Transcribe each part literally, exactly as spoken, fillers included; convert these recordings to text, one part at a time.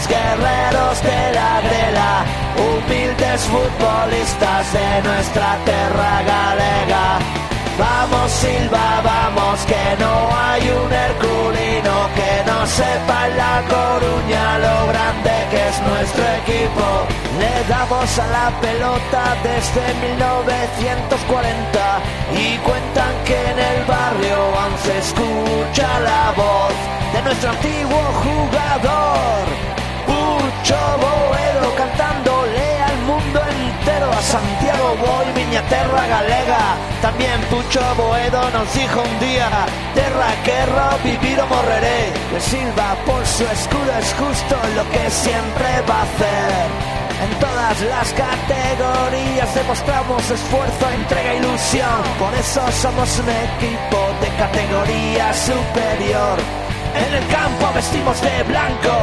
mis guerreros de la grela, humildes futbolistas de nuestra terra galega. Vamos Silva, vamos, que no hay un herculino que no sepa en La Coruña lo grande que es nuestro equipo. Le damos a la pelota desde mil novecientos cuarenta y cuentan que en el barrio aún se escucha la voz de nuestro antiguo jugador Pucho Boedo, cantándole al mundo entero, a Santiago voy, miña terra galega. También Pucho Boedo nos dijo un día: terra querro, vivir o morreré. De Silva por su escudo es justo lo que siempre va a hacer. En todas las categorías demostramos esfuerzo, entrega e ilusión. Por eso somos un equipo de categoría superior. En el campo vestimos de blanco,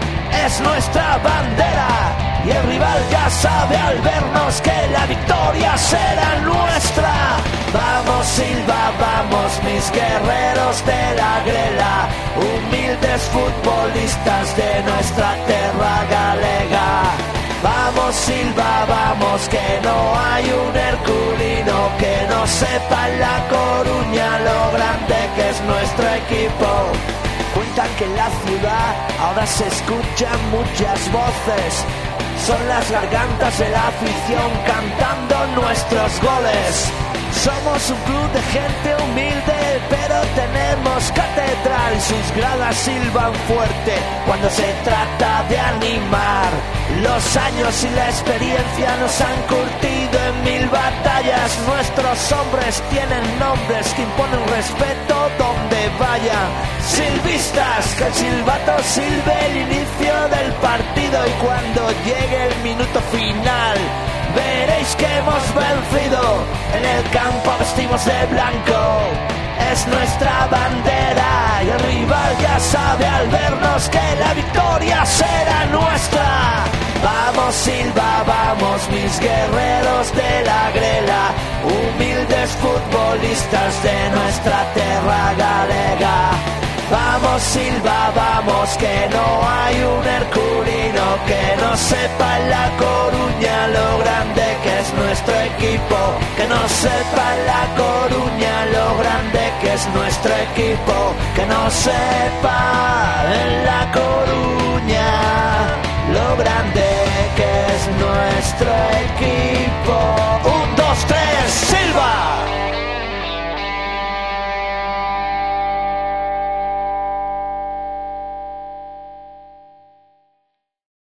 es nuestra bandera. Y el rival ya sabe al vernos que la victoria será nuestra. Vamos Silva, vamos mis guerreros de la grela, humildes futbolistas de nuestra terra galega. Vamos Silva, vamos, que no hay un herculino que no sepa en La Coruña lo grande que es nuestro equipo. Cuentan que en la ciudad ahora se escuchan muchas voces, son las gargantas de la afición cantando nuestros goles. Somos un club de gente humilde, pero tenemos catedral y sus gradas silban fuerte cuando se trata de animar. Los años y la experiencia nos han curtido en mil batallas. Nuestros hombres tienen nombres que imponen respeto donde vayan. Silvistas, que el silbato silbe el inicio del partido y cuando llegue el minuto final veréis que hemos vencido. En el campo vestimos de blanco, es nuestra bandera y el rival ya sabe al vernos que la victoria será nuestra. Vamos Silva, vamos mis guerreros de la grela, humildes futbolistas de nuestra terra galega. Vamos Silva, vamos, que no hay un herculino que no sepa en La Coruña lo grande que es nuestro equipo. Que no sepa en La Coruña lo grande que es nuestro equipo. Que no sepa en La Coruña lo grande que es nuestro equipo.